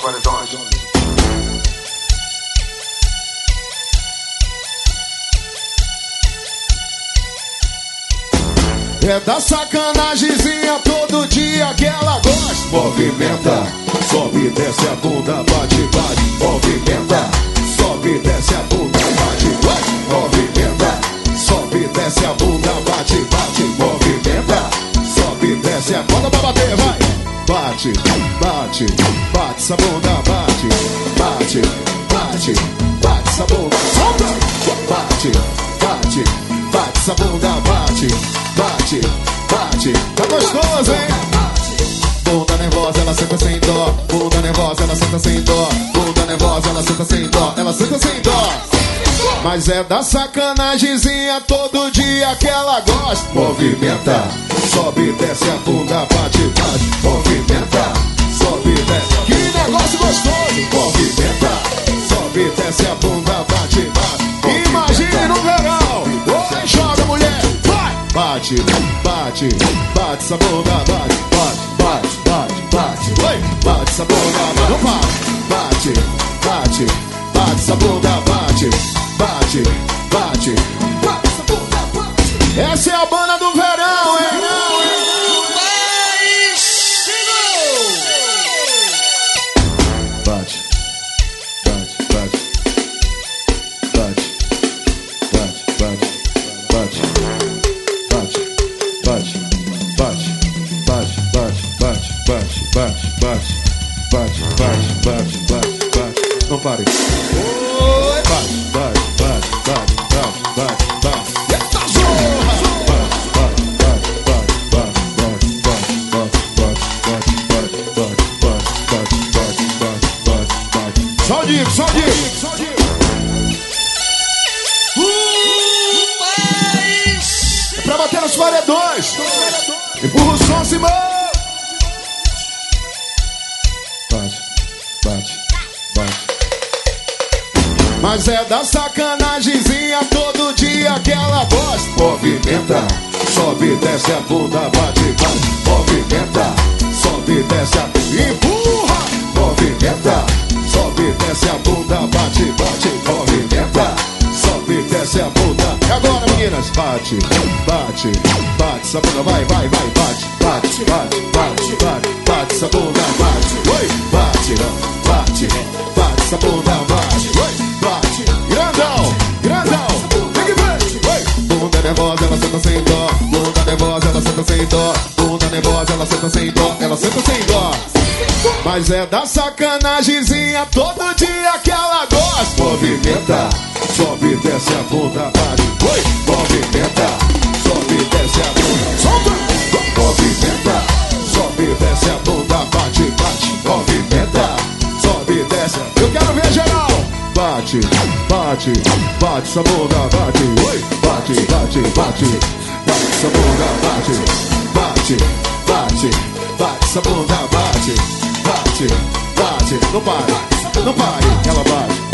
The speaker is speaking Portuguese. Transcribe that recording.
paredões. É da sacanagemzinha todo dia que ela gosta. Movimenta, sobe, desce a bunda, bate, bate. Movimenta, sobe, desce a bunda, bate, bate. Movimenta, sobe, desce a bunda, bate, bate. Movimenta, sobe, desce a bunda pra bater, vai. Bate, bate, bate essa bunda, bate, bate, bate, bate essa bunda, solta. Bate, bate, bate essa bunda, bate, bate, bate. Tá gostoso, hein? Bunda nervosa, ela senta sem dó. Bunda nervosa, ela senta sem dó. Bunda nervosa, ela senta sem dó. Ela senta sem dó. Mas é da sacanagemzinha todo dia que ela gosta. Movimenta, sobe, desce a bunda, bate, bate. Movimenta, sobe, desce. Que negócio gostoso. Movimenta, sobe, desce a bunda, bate, bate. Imagine no verão. Oi, joga mulher, vai. Bate, bate, bate essa bunda, bate, bate, bate, bate, bate. Oi, bate essa bunda, bate. Não para. Bate, bate, bate essa bunda, bate, bate, bate, bate essa bunda, bate. Essa é a banda do verão, hein? Bate, bate, bate, bate, bate, bate, bate, bate, bate, bate, bate, bate, bate, bate, bate, bate, bate, bate, bate, bate. Não pare. Oi, Bate, bate, bate, bate, bate, bate, bate. eita zorra. Só o Dico, só o Dico. É pra bater nos paredões. Empurra o som, Simão. Bate, bate, bate. Mas é da sacanagemzinha todo dia que ela gosta. Movimenta, sobe, desce a bunda, bate, bate. Movimenta, sobe, desce a bunda. Empurra. Movimenta, sobe, desce a bunda, bate, bate. Movimenta, sobe, desce a bunda. E agora, meninas? Bate, bate, bate essa bunda, vai, vai, vai, bate, bate, bate, bate, bate, bate essa bunda, bate, oi, bate, bate, bate essa bunda, bate, oi, bate, Grandão, grandão. Tem que ver. Oi. bunda nervosa, ela senta sem dó, bunda nervosa, ela senta sem dó, bunda nervosa, ela senta sem dó, ela senta sem dó. Mas é da sacanagemzinha todo dia que ela gosta. Movimenta, sobe, desce a bunda, bate, oi, movimenta, sobe, desce a bunda, Solta. movimenta, sobe, desce a bunda, bate, bate, movimenta, sobe, desce. Eu quero ver geral. Bate, bate, bate essa bunda, bate, oi, bate, bate, bate, bate essa bunda, bate, bate, bate, bate essa bunda, bate, bate, bate, não pare, não pare, ela bate.